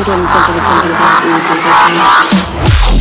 didn't think it was going to be that easy, did you?